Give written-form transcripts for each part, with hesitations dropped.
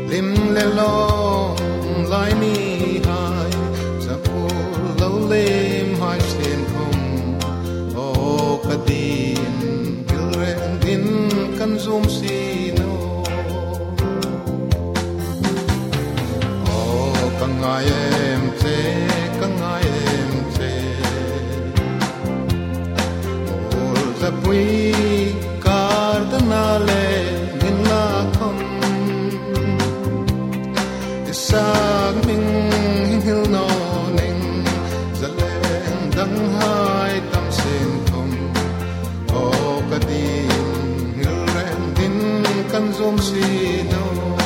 lim le long lai ni hai sa pu lo lim hai sen khom o kadin gil ren din kan zum si no o kangai em te ol za pui cardinale in la khom isang ming hil no ning zaleng dang hai tam sen khom o kadin hil ren din kan zum si no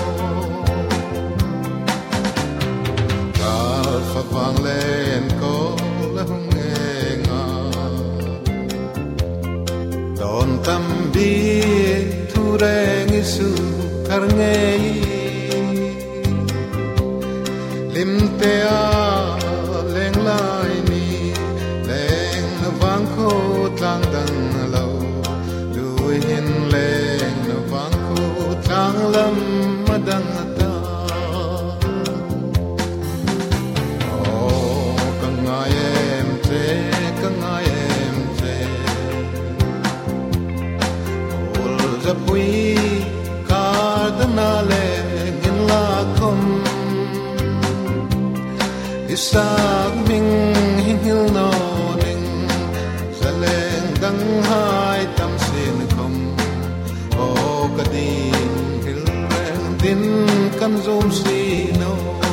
kal fa vang len ko la hung nga don tam bi thu reng isu kar ngei lim te a leng lai ni leng na vang kho tlang dang lo lui hin leng na vang kho tlang lam madang ta o kangai em te ol za pui cardinale in la khom isang ming hil no ning zaleng dang hai tam sen khom o kadin hil ren din kan zum si no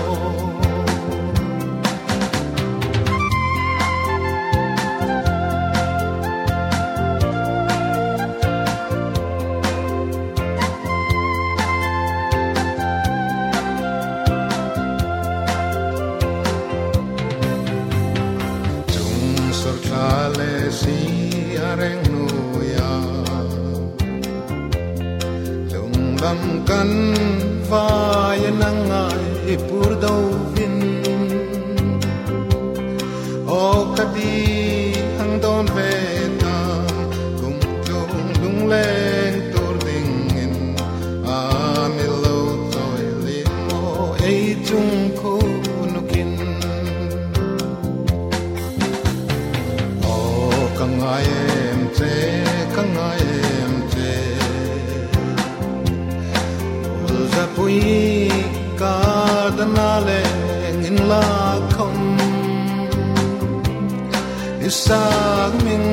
si areng nuya lung lam kan vai nangai pur dau vin o kadi hang don ve ta kum chung lung leng tur ding in a mi lo toi li mo ei chung ko nukin kangai em te ol za pui cardinale in la khom isang ming